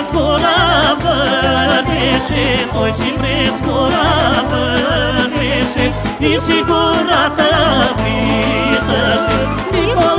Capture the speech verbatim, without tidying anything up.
țineți gura fără greșit, voi țineți gura fără greșit, e sigurată pită și